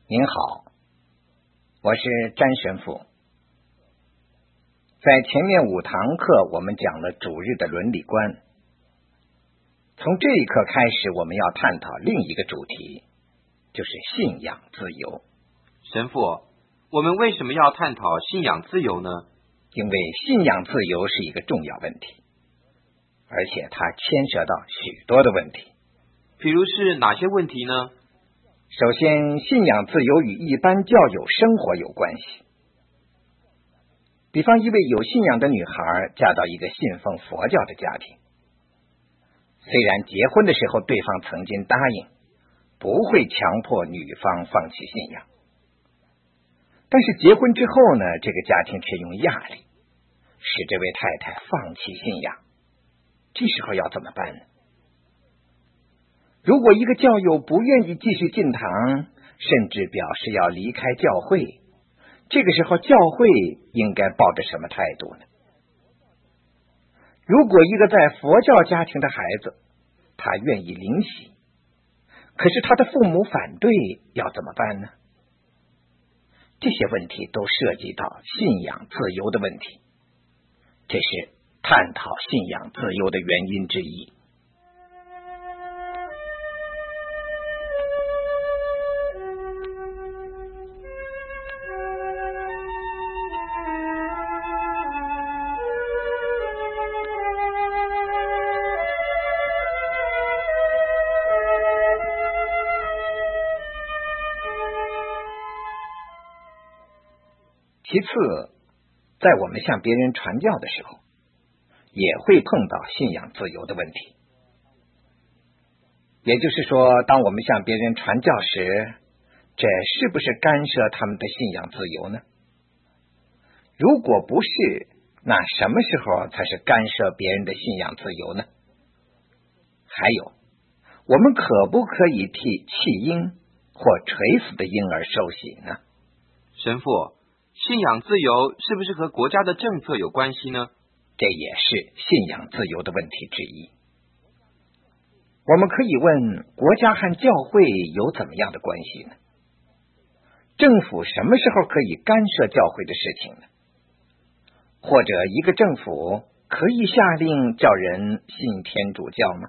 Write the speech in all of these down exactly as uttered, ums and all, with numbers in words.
您好，我是詹神父。在前面五堂课我们讲了主日的伦理观，从这一课开始我们要探讨另一个主题，就是信仰自由。 神父，我们为什么要探讨信仰自由呢？ 因为信仰自由是一个重要问题，而且它牵涉到许多的问题。 比如是哪些问题呢？ 首先，信仰自由与一般教友生活有关系。比方一位有信仰的女孩嫁到一个信奉佛教的家庭，虽然结婚的时候对方曾经答应不会强迫女方放弃信仰，但是结婚之后呢，这个家庭却用压力使这位太太放弃信仰。这时候要怎么办呢？如果一个教友不愿意继续进堂，甚至表示要离开教会，这个时候教会应该抱着什么态度呢？如果一个在佛教家庭的孩子，他愿意领洗，可是他的父母反对，要怎么办呢？这些问题都涉及到信仰自由的问题，这是探讨信仰自由的原因之一。其次，在我们向别人传教的时候，也会碰到信仰自由的问题。也就是说，当我们向别人传教时，这是不是干涉他们的信仰自由呢？如果不是，那什么时候才是干涉别人的信仰自由呢？还有，我们可不可以替弃婴或垂死的婴儿受洗呢？ 神父，信仰自由是不是和国家的政策有关系呢？ 这也是信仰自由的问题之一。我们可以问，国家和教会有怎么样的关系呢？政府什么时候可以干涉教会的事情呢？或者一个政府可以下令叫人信天主教吗？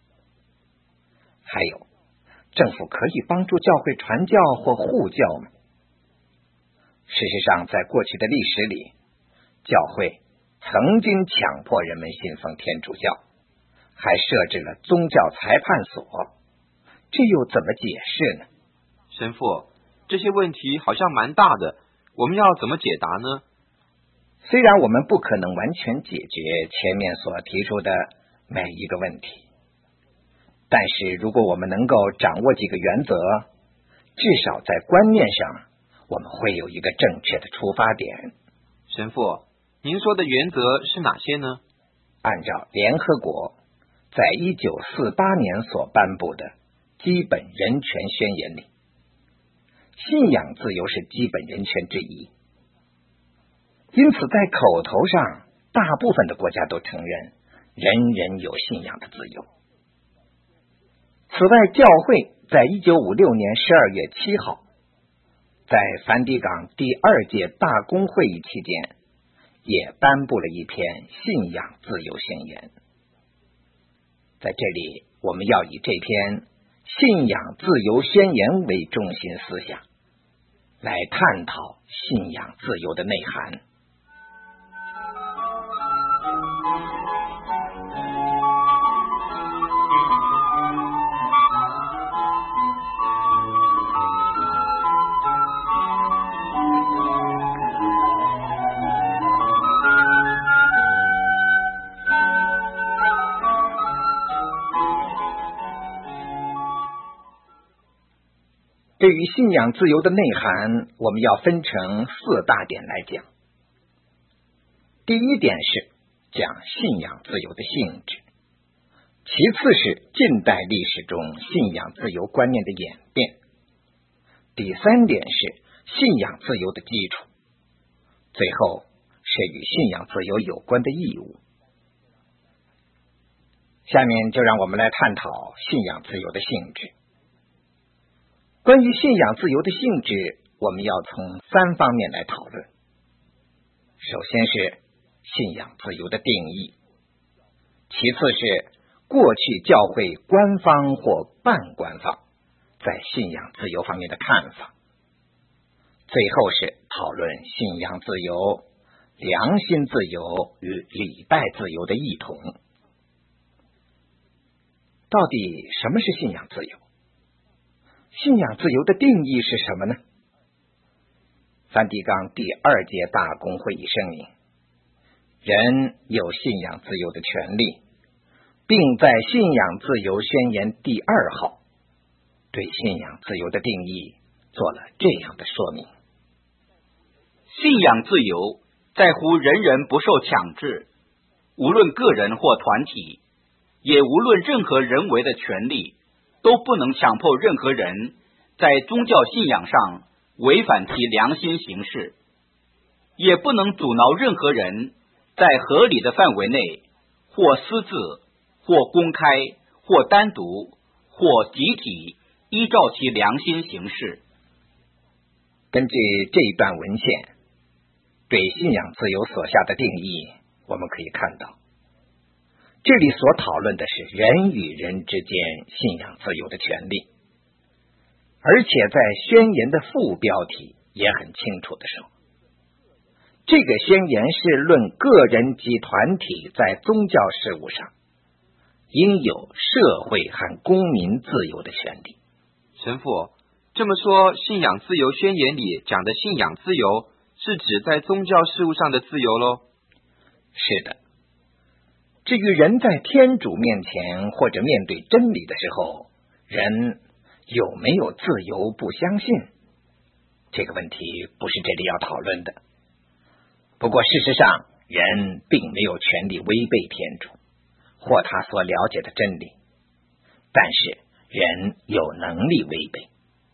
还有，政府可以帮助教会传教或护教吗？事实上，在过去的历史里，教会曾经强迫人们信奉天主教，还设置了宗教裁判所，这又怎么解释呢？ 神父，这些问题好像蛮大的，我们要怎么解答呢？ 虽然我们不可能完全解决前面所提出的每一个问题，但是如果我们能够掌握几个原则，至少在观念上我们会有一个正确的出发点。 神父，您说的原则是哪些呢？ 按照联合国在一九四八年所颁布的基本人权宣言里，信仰自由是基本人权之一。因此在口头上，大部分的国家都承认人人有信仰的自由。此外，教会在一九五六年十二月七号在梵蒂冈第二届大公会议期间，也颁布了一篇信仰自由宣言。在这里，我们要以这篇信仰自由宣言为中心思想，来探讨信仰自由的内涵。对于信仰自由的内涵，我们要分成四大点来讲。第一点是讲信仰自由的性质，其次是近代历史中信仰自由观念的演变，第三点是信仰自由的基础，最后是与信仰自由有关的义务。下面就让我们来探讨信仰自由的性质。 关于信仰自由的性质，我们要从三方面来讨论。首先是信仰自由的定义，其次是过去教会官方或半官方在信仰自由方面的看法，最后是讨论信仰自由、良心自由与礼拜自由的异同。到底什么是信仰自由？信仰自由的定义是什么呢？梵蒂冈第二届大公会议声明，人有信仰自由的权利，并在信仰自由宣言第二号对信仰自由的定义做了这样的说明： 信仰自由在乎人人不受强制，无论个人或团体，也无论任何人为的权利，都不能强迫任何人在宗教信仰上违反其良心行事，也不能阻挠任何人在合理的范围内，或私自，或公开，或单独，或集体，依照其良心行事。 根据这一段文献对信仰自由所下的定义，我们可以看到，这里所讨论的是人与人之间信仰自由的权利，而且在宣言的副标题也很清楚的说，这个宣言是论个人及团体在宗教事务上应有社会和公民自由的权利。 神父，这么说，信仰自由宣言里讲的信仰自由是指在宗教事务上的自由咯？ 是的。至于人在天主面前或者面对真理的时候，人有没有自由不相信，这个问题不是这里要讨论的。不过事实上，人并没有权利违背天主或他所了解的真理，但是人有能力违背。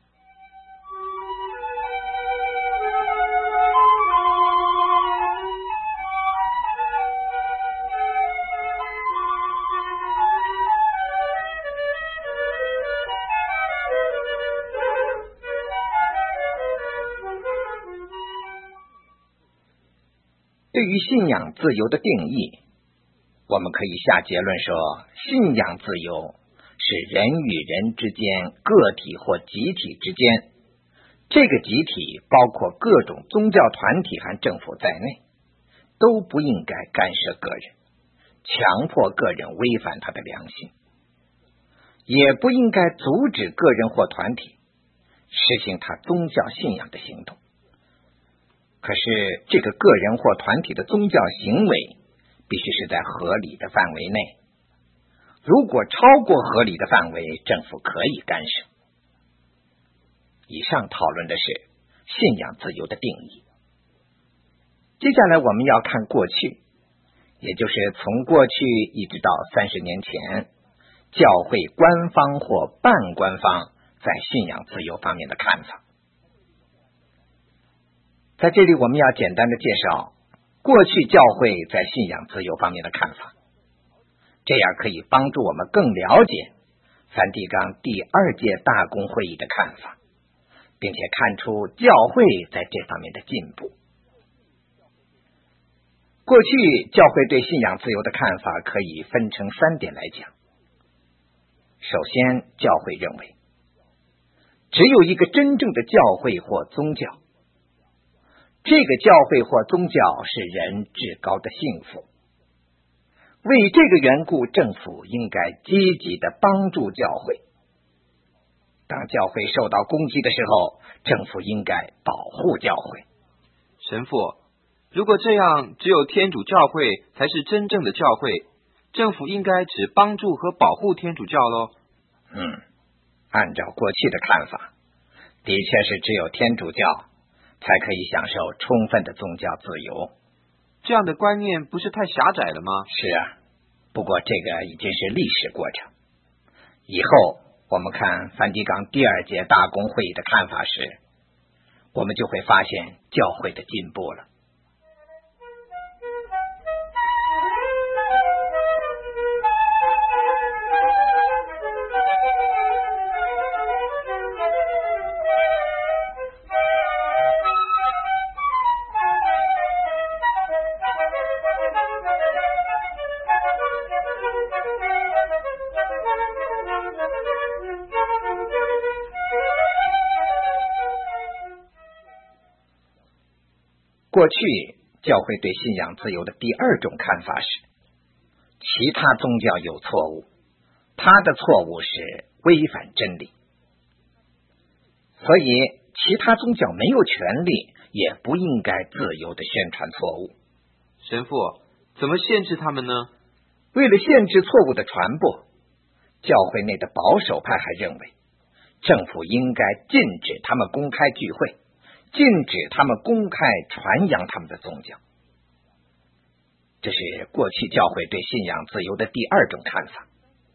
对于信仰自由的定义，我们可以下结论说，信仰自由是人与人之间、个体或集体之间，这个集体包括各种宗教团体和政府在内，都不应该干涉个人，强迫个人违反他的良心，也不应该阻止个人或团体实行他宗教信仰的行动。可是这个个人或团体的宗教行为必须是在合理的范围内，如果超过合理的范围，政府可以干涉。以上讨论的是信仰自由的定义。接下来我们要看过去，也就是从过去一直到三十年前，教会官方或半官方在信仰自由方面的看法。在这里我们要简单的介绍过去教会在信仰自由方面的看法，这样可以帮助我们更了解梵蒂冈第二届大公会议的看法，并且看出教会在这方面的进步。过去教会对信仰自由的看法可以分成三点来讲。首先，教会认为只有一个真正的教会或宗教，这个教会或宗教是人至高的幸福。为这个缘故，政府应该积极的帮助教会。当教会受到攻击的时候，政府应该保护教会。 神父，如果这样，只有天主教会才是真正的教会，政府应该只帮助和保护天主教咯。 嗯，按照过去的看法，的确是只有天主教才可以享受充分的宗教自由。 这样的观念不是太狭窄了吗？ 是啊，不过这个已经是历史过程。以后我们看梵蒂冈第二届大公会议的看法时，我们就会发现教会的进步了。 过去教会对信仰自由的第二种看法是，其他宗教有错误，他的错误是违反真理，所以其他宗教没有权利，也不应该自由地宣传错误。 神父，怎么限制他们呢？ 为了限制错误的传播，教会内的保守派还认为，政府应该禁止他们公开聚会，禁止他们公开传扬他们的宗教。这是过去教会对信仰自由的第二种看法。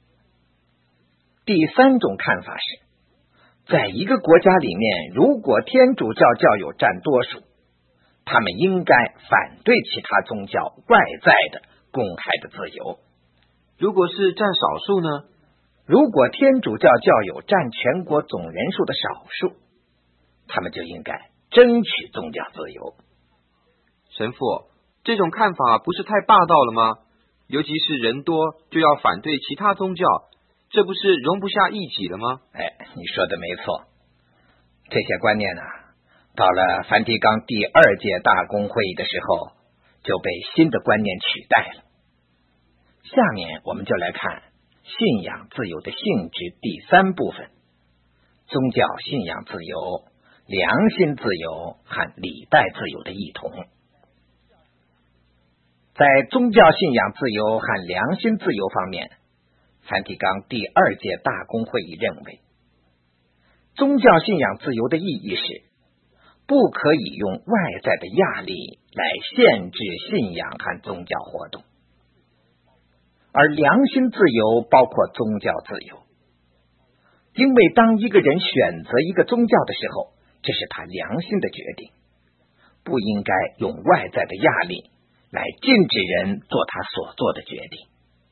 第三种看法是，在一个国家里面，如果天主教教友占多数，他们应该反对其他宗教外在的公开的自由。 如果是占少数呢？ 如果天主教教友占全国总人数的少数，他们就应该争取宗教自由。 神父，这种看法不是太霸道了吗？尤其是人多就要反对其他宗教，这不是容不下异己了吗？ 哎，你说的没错，这些观念啊，到了梵蒂冈第二届大公会议的时候，就被新的观念取代了。下面我们就来看信仰自由的性质第三部分，宗教信仰自由、良心自由和礼拜自由的异同。在宗教信仰自由和良心自由方面，梵蒂冈第二届大公会议认为，宗教信仰自由的意义是，不可以用外在的压力来限制信仰和宗教活动。而良心自由包括宗教自由，因为当一个人选择一个宗教的时候，这是他良心的决定，不应该用外在的压力来禁止人做他所做的决定。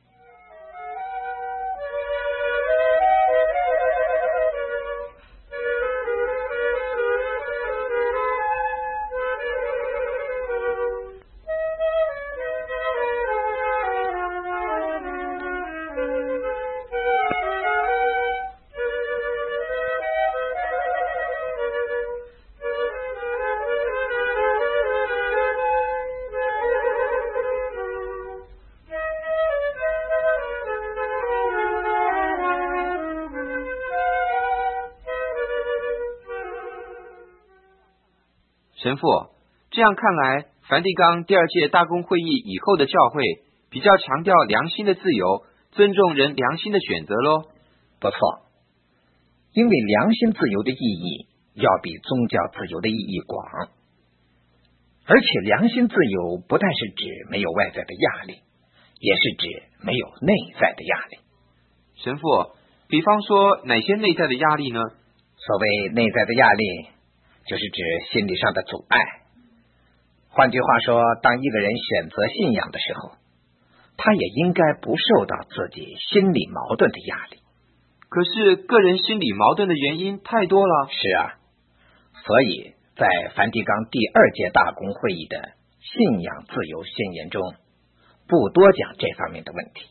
神父，这样看来，梵蒂冈第二届大公会议以后的教会比较强调良心的自由，尊重人良心的选择咯。 不错，因为良心自由的意义要比宗教自由的意义广，而且良心自由不但是指没有外在的压力，也是指没有内在的压力。 神父，比方说哪些内在的压力呢？ 所谓内在的压力，就是指心理上的阻碍。换句话说，当一个人选择信仰的时候，他也应该不受到自己心理矛盾的压力。 可是个人心理矛盾的原因太多了。 是啊，所以在梵蒂冈第二届大公会议的信仰自由宣言中，不多讲这方面的问题。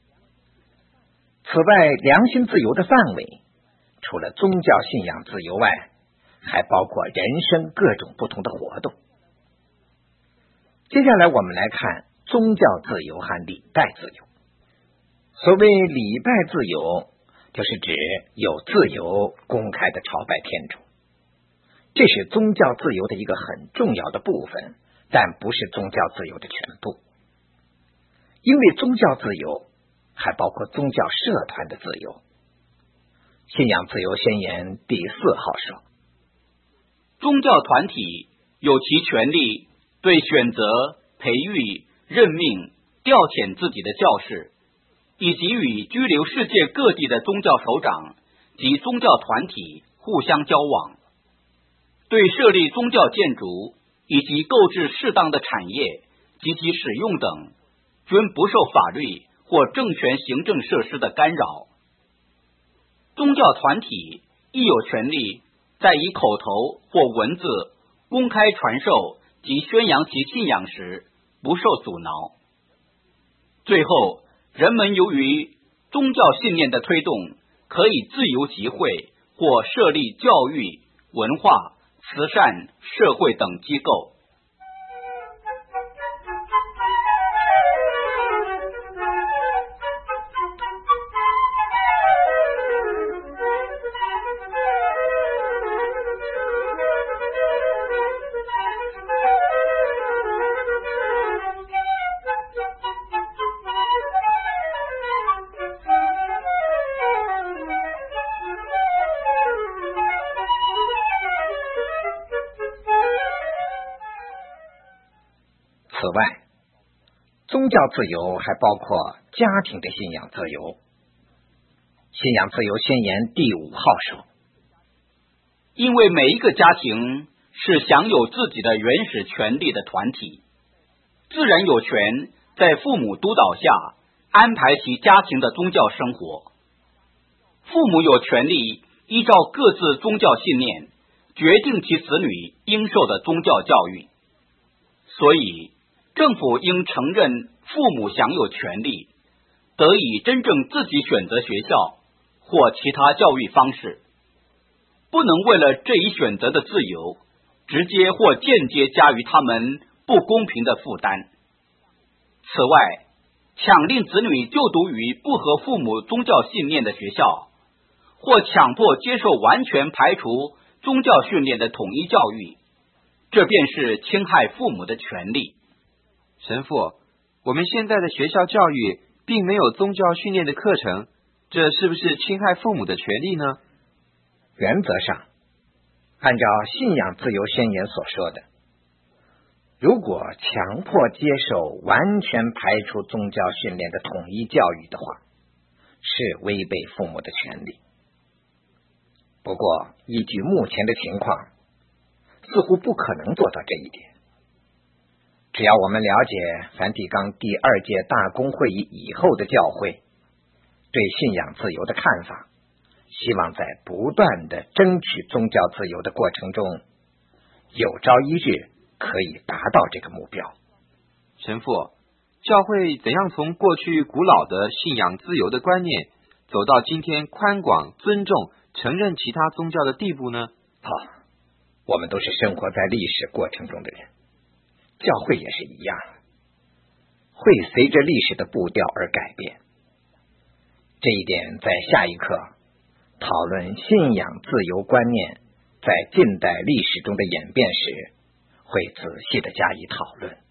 此外，良心自由的范围除了宗教信仰自由外，还包括人生各种不同的活动。接下来我们来看宗教自由和礼拜自由。所谓礼拜自由，就是指有自由公开的朝拜天主，这是宗教自由的一个很重要的部分，但不是宗教自由的全部。因为宗教自由还包括宗教社团的自由。信仰自由宣言第四号说， 宗教团体有其权利对选择、培育、任命、调遣自己的教士，以及与居留世界各地的宗教首长及宗教团体互相交往，对设立宗教建筑以及购置适当的产业及其使用等，均不受法律或政权行政设施的干扰。宗教团体亦有权利在以口头或文字公开传授及宣扬其信仰时不受阻挠。最后，人们由于宗教信念的推动，可以自由集会或设立教育、文化、慈善、社会等机构。 此外，宗教自由还包括家庭的信仰自由。信仰自由宣言第五号说， 因为每一个家庭是享有自己的原始权利的团体，自然有权在父母督导下安排其家庭的宗教生活。父母有权利依照各自宗教信念决定其子女应受的宗教教育，所以政府应承认父母享有权利，得以真正自己选择学校或其他教育方式，不能为了这一选择的自由，直接或间接加于他们不公平的负担。此外，强令子女就读于不合父母宗教信念的学校，或强迫接受完全排除宗教训练的统一教育，这便是侵害父母的权利。 神父，我们现在的学校教育并没有宗教训练的课程，这是不是侵害父母的权利呢？ 原则上，按照信仰自由宣言所说的，如果强迫接受完全排除宗教训练的统一教育的话，是违背父母的权利。不过，依据目前的情况，似乎不可能做到这一点。只要我们了解梵蒂冈第二届大公会议以后的教会对信仰自由的看法，希望在不断的争取宗教自由的过程中，有朝一日可以达到这个目标。 神父，教会怎样从过去古老的信仰自由的观念，走到今天宽广、尊重、承认其他宗教的地步呢？ 好，我们都是生活在历史过程中的人，教会也是一样，会随着历史的步调而改变。这一点在下一课讨论信仰自由观念在近代历史中的演变时，会仔细的加以讨论。